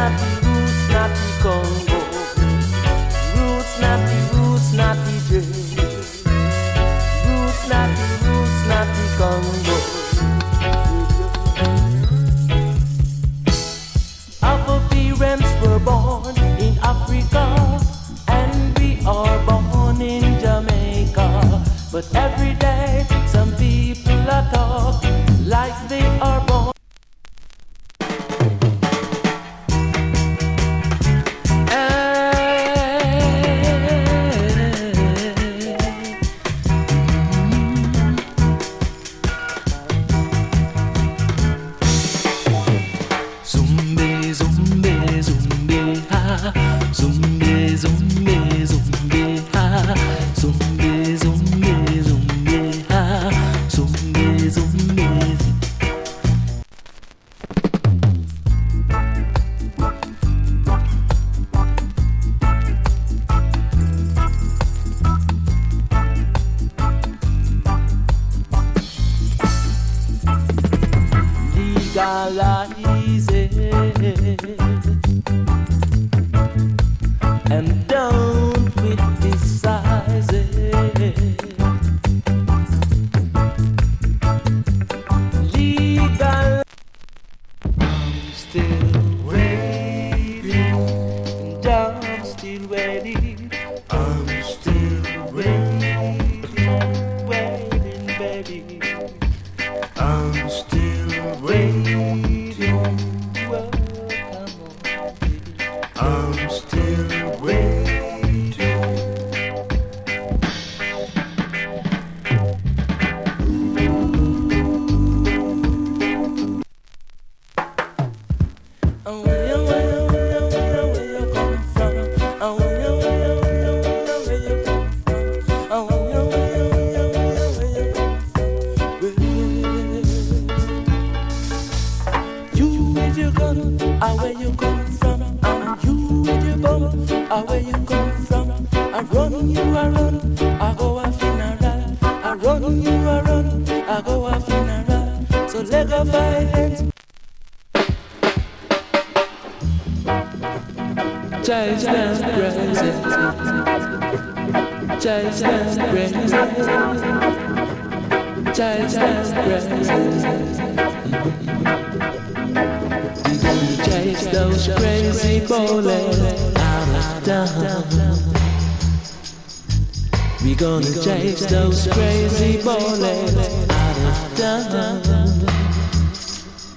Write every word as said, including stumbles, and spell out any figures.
not the roots, not the Congo. Roots not the roots, not the J. Roots not the roots, not the Congo. Our parents were born in Africa, and we are born in Jamaica. But every day, some people are talk like they are born. Legalize it and don't criticize it. Legal. I'm still waiting, and I'm still waiting. I'm still waiting, waiting, baby. I'm still waiting. Well, come on, baby. I'm still waiting. Oh, where, where, where, where, where you come from? Oh, where, where, where, where, where you come from? Oh, where, where, where, where, where you come from? You with your gun, ah, where you come from? And you with your bum, ah, where you come from? I run, you a run, I go a funeral. I run, you a run, I go a funeral. So leg of violence. Just stand crazy. Just stand crazy. Just stand crazy. We're gonna chase those crazy bullets out of town. We're gonna chase those crazy bullets out of town.